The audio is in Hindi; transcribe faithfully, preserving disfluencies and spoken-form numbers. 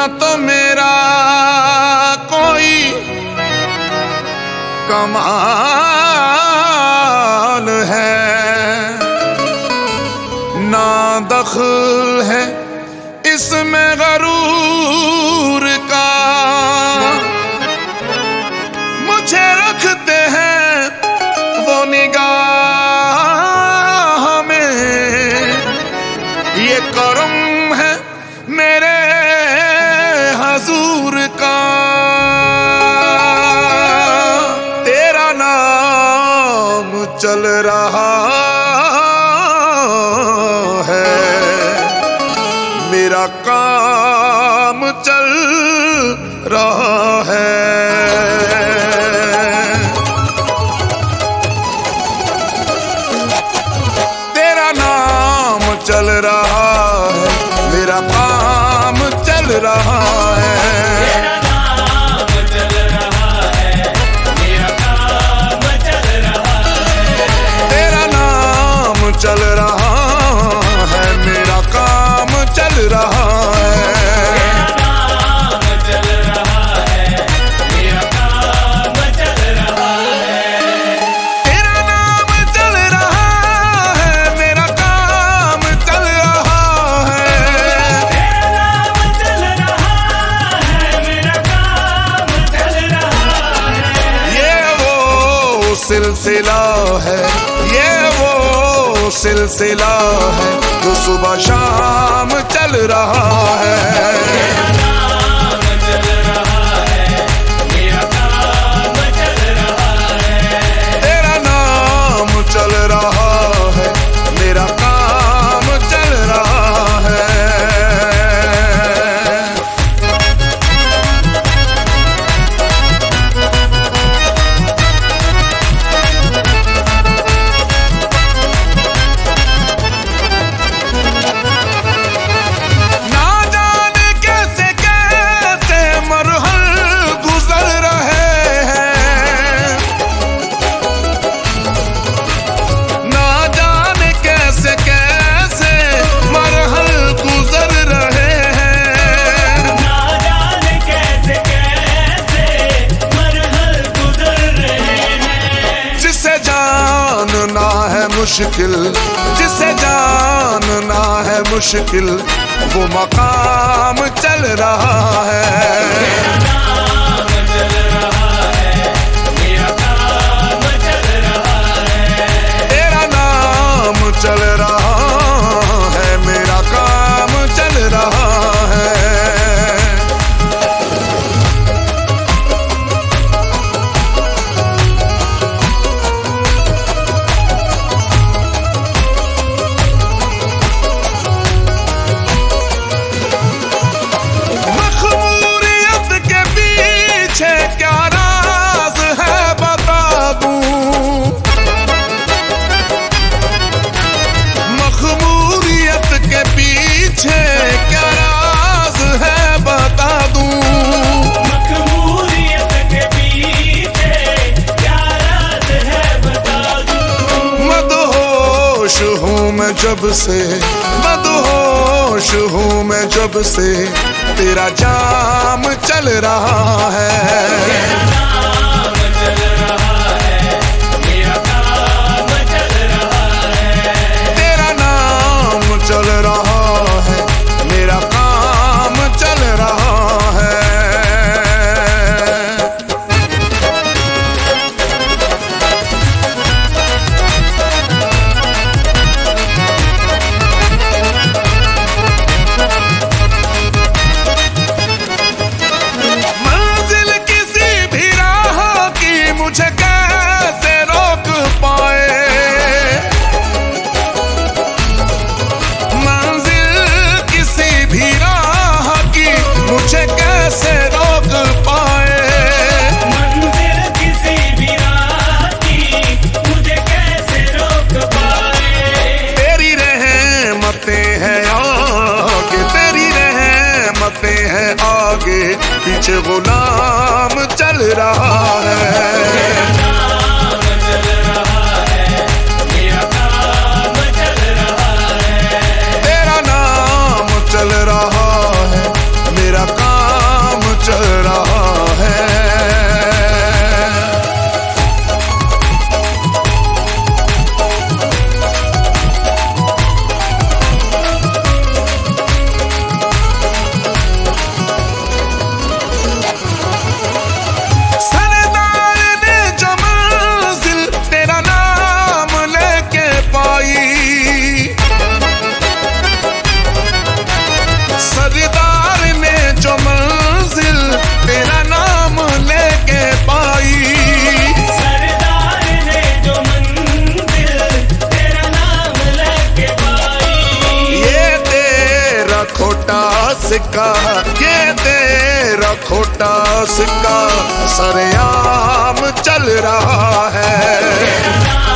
तो मेरा कोई कमाल है, ना दखल है इसमें गरूर का। मुझे रखते हैं वो निगाह में, ये करम है मेरे हजूर का। तेरा नाम चल रहा है, मेरा काम चल रहा है। तेरा नाम चल रहा है, मेरा काम चल रहा है। तेरा नाम चल रहा है, मेरा काम चल रहा है। तेरा नाम चल रहा है, मेरा काम चल रहा है। तेरा नाम चल रहा है, मेरा काम चल रहा है। तेरा नाम चल रहा है, मेरा काम चल रहा है। ये वो सिलसिला है, ये वो सिलसिला है जो सुबह शाम चल रहा है। तेरा नाम चल रहा है, मेरा काम चल रहा है। तेरा नाम चल रहा है, मेरा काम चल रहा है। ना जाने कैसे कैसे मरहल गुजर रहे हैं, ना जाने कैसे कैसे मरहल गुजर रहे हैं। ना जाने कैसे कैसे मरहल गुजर रहे हैं। जिसे जानना है मुश्किल, जिसे जानना है मुश्किल, वो मकाम चल रहा है। तेरा नाम चल रहा है, मेरा काम चल रहा है। तेरा नाम चल रहा है, मेरा काम चल रहा है। मखमूरियत के पीछे क्या राज है बता दूं, मखमूरियत के पीछे क्या राज है बता दूं। मखमूरियत के पीछे क्या राज है बता दूं। मदहोश हूँ मैं जब से, मदहोश हूँ मैं जब से, तेरा जाम चल रहा है। तेरा नाम चल रहा है, मेरा काम चल रहा है। तेरा नाम चल रहा है, मेरा काम चल रहा है। मंजिल किसी भी राह की मुझे कैसे रोक पाए, मंजिल किसी भी राह की मुझे कैसे रोक पाए। मंजिल किसी भी राह की मुझे कैसे रोक पाए। तेरी रहमतें हैं आगे, तेरी रहमतें हैं आगे, पीछे गुलाम चल रहा है। तेरा नाम चल रहा है, मेरा काम चल रहा है। तेरा नाम चल रहा है, मेरा काम सिक्का, ये तेरा खोटा सिक्का सरेआम चल रहा है।